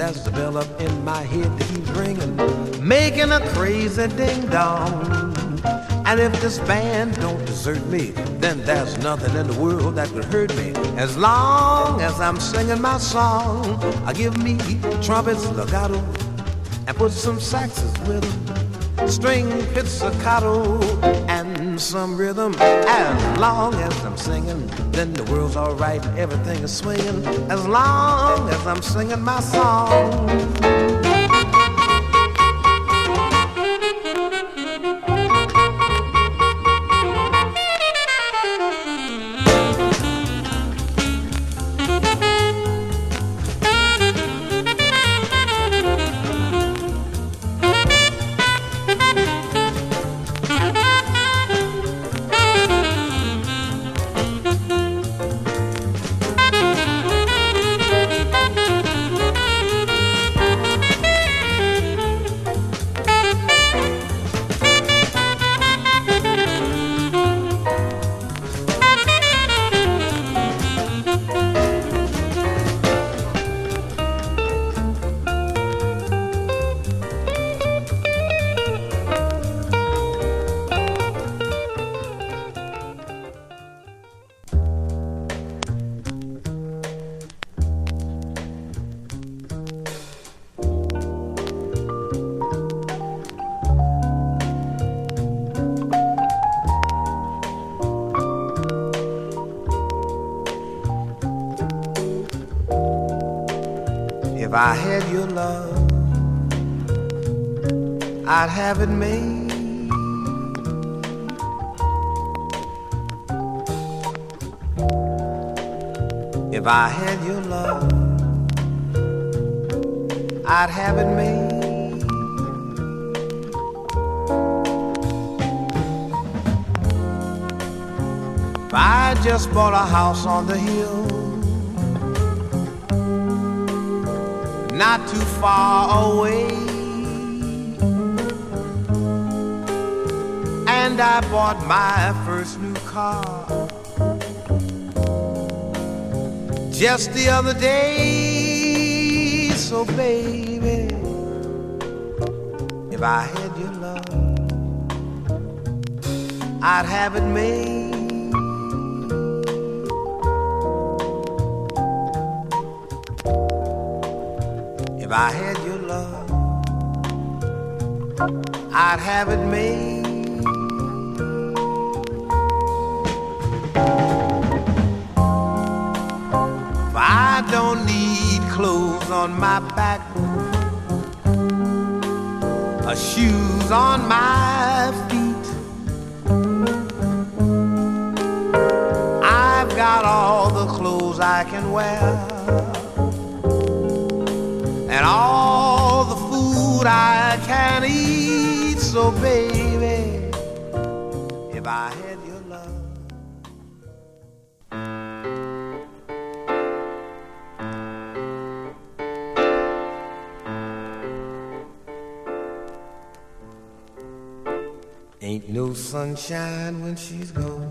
as the bell up in my head keeps ringing, making a crazy ding-dong. And if this band don't desert me, then there's nothing in the world that could hurt me. As long as I'm singing my song, I give me trumpets legato and put some saxes with them, string pizzicato and some rhythm. As long as I'm singing, then the world's alright and everything is swinging. As long as I'm singing my song. If I had your love, I'd have it made. If I had your love, I'd have it made. If I just bought a house on the hill, not too far away, and I bought my first new car just the other day. So baby, if I had your love, I'd have it made. If I had your love, I'd have it made. If I don't need clothes on my back or shoes on my feet, I've got all the clothes I can wear and all the food I can eat. So baby, if I had your love, ain't no sunshine when she's gone.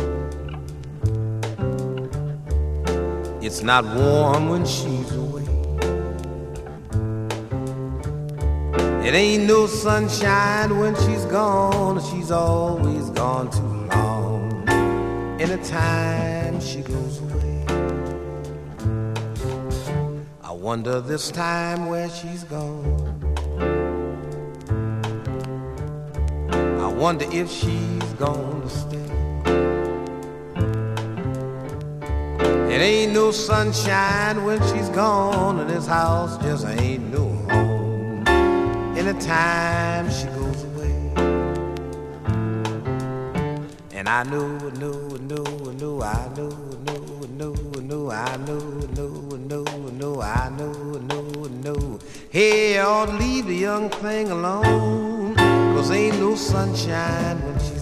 It's not warm when she's away. It ain't no sunshine when she's gone. She's always gone too long. Anytime she goes away, I wonder this time where she's gone. I wonder if she's gonna stay. It ain't no sunshine when she's gone, and this house just ain't no home anytime she goes away. And I know, I know, I know, I know, I know, I know, I know, I know, I know, I know, I know, I know. Hey, I ought to leave the young thing alone, 'cause ain't no sunshine when she's